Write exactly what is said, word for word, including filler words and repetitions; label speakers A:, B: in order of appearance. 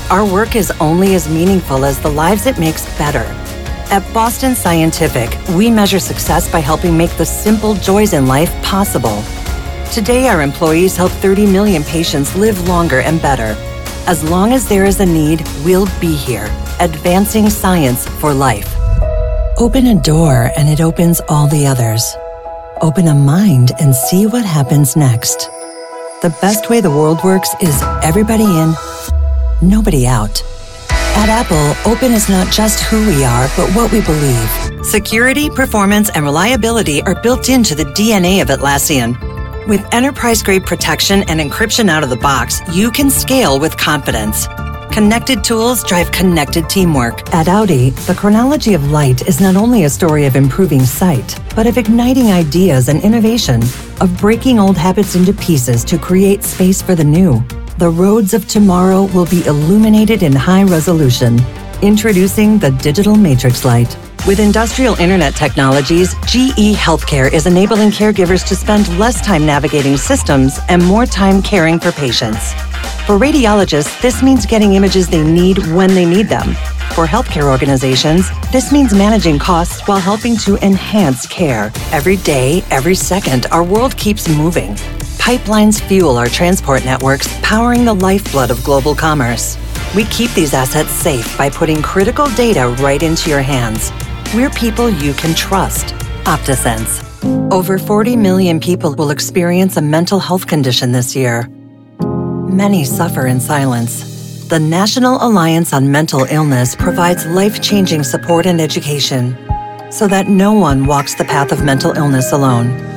A: Our work is only as meaningful as the lives it makes better. At Boston Scientific, we measure success by helping make the simple joys in life possible. Today, our employees help thirty million patients live longer and better. As long as there is a need, we'll be here, advancing science for life. Open a door and it opens all the others. Open a mind and see what happens next. The best way the world works is everybody in, nobody out. At Apple, open is not just who we are, but what we believe. Security, performance, and reliability are built into the D N A of Atlassian. With enterprise-grade protection and encryption out of the box, you can scale with confidence. Connected tools drive connected teamwork. At Audi, the chronology of light is not only a story of improving sight, but of igniting ideas and innovation, of breaking old habits into pieces to create space for the new. The roads of tomorrow will be illuminated in high resolution. Introducing the Digital Matrix Light. With industrial internet technologies, G E Healthcare is enabling caregivers to spend less time navigating systems and more time caring for patients. For radiologists, this means getting images they need when they need them. For healthcare organizations, this means managing costs while helping to enhance care. Every day, every second, our world keeps moving. Pipelines fuel our transport networks, powering the lifeblood of global commerce. We keep these assets safe by putting critical data right into your hands. We're people you can trust. OptaSense. Over forty million people will experience a mental health condition this year. Many suffer in silence. The National Alliance on Mental Illness provides life-changing support and education so that no one walks the path of mental illness alone.